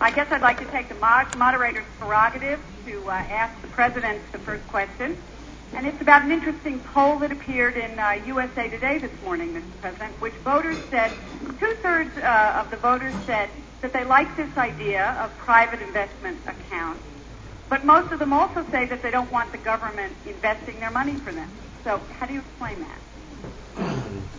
I guess I'd like to take the moderator's prerogative to ask the President the first question. And it's about an interesting poll that appeared in USA Today this morning, Mr. President, which voters said, two-thirds of the voters said that they like this idea of private investment accounts. But most of them also say that they don't want the government investing their money for them. So how do you explain that?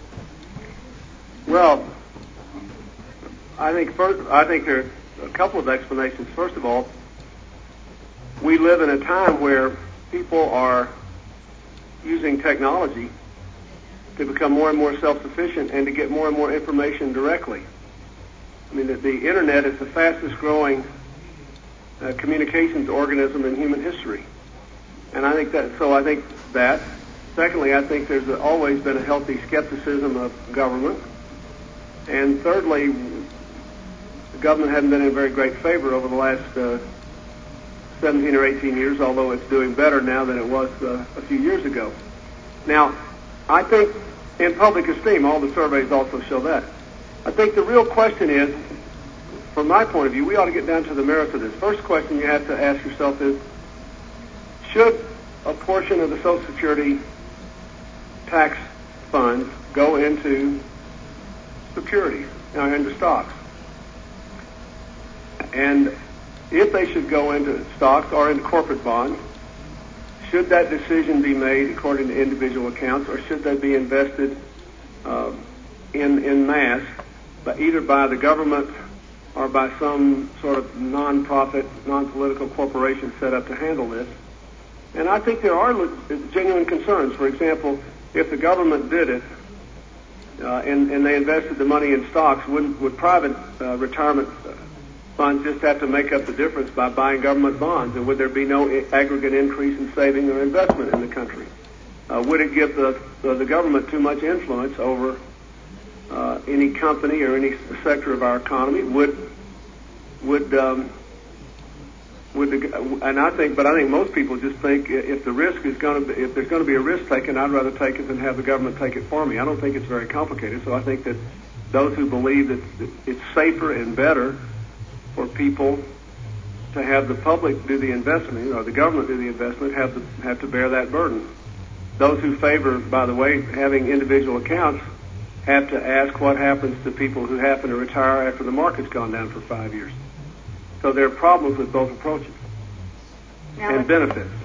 Well, I think there are a couple of explanations. First of all, we live in a time where people are using technology to become more and more self-sufficient and to get more and more information directly. I mean, the Internet is the fastest growing communications organism in human history. And I think that. Secondly, I think there's always been a healthy skepticism of government. And thirdly, the government hasn't been in very great favor over the last 17 or 18 years, although it's doing better now than it was a few years ago. Now, I think in public esteem, all the surveys also show that. I think the real question is, from my point of view, we ought to get down to the merits of this. First question you have to ask yourself is, should a portion of the Social Security tax funds go into securities, into stocks? And if they should go into stocks or into corporate bonds, should that decision be made according to individual accounts, or should they be invested in mass, either by the government or by some sort of non-profit, non-political corporation set up to handle this? And I think there are genuine concerns. For example, if the government did it and they invested the money in stocks, would private retirement funds just have to make up the difference by buying government bonds? And would there be no aggregate increase in saving or investment in the country? Would it give the government too much influence over any company or any sector of our economy? I think most people just think if there's going to be a risk taken, I'd rather take it than have the government take it for me. I don't think it's very complicated. So I think that those who believe that it's safer and better for people to have the public do the investment, or the government do the investment, have to bear that burden. Those who favor, by the way, having individual accounts have to ask what happens to people who happen to retire after the market's gone down for 5 years. So there are problems with both approaches and benefits.